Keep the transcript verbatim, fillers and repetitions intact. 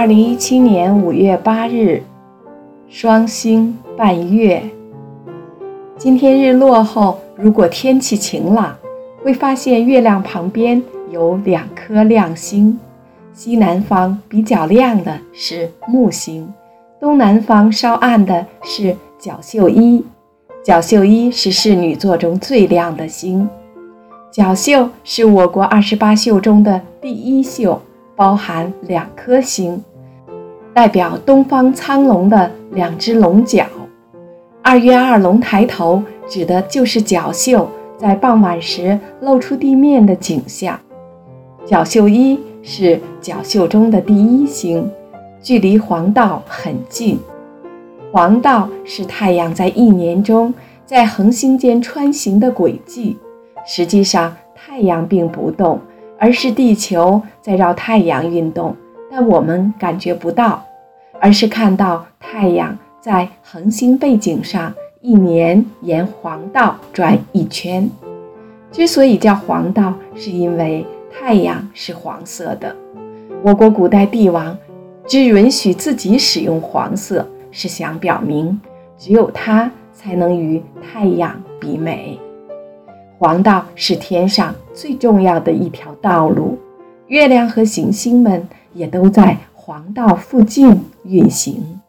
二零一七年五月八日，双星伴月。今天日落后，如果天气晴朗，会发现月亮旁边有两颗亮星。西南方比较亮的是木星，东南方稍暗的是角宿一。角宿一是侍女座中最亮的星。角宿是我国二十八宿中的第一宿，包含两颗星，代表东方苍龙的两只龙角。二月二龙抬头指的就是角宿在傍晚时露出地面的景象。角宿一是角宿中的第一星，距离黄道很近。黄道是太阳在一年中在恒星间穿行的轨迹，实际上太阳并不动，而是地球在绕太阳运动，但我们感觉不到，而是看到太阳在恒星背景上一年沿黄道转一圈。之所以叫黄道，是因为太阳是黄色的。我国古代帝王只允许自己使用黄色，是想表明只有它才能与太阳比美。黄道是天上最重要的一条道路，月亮和行星们也都在黄道附近运行。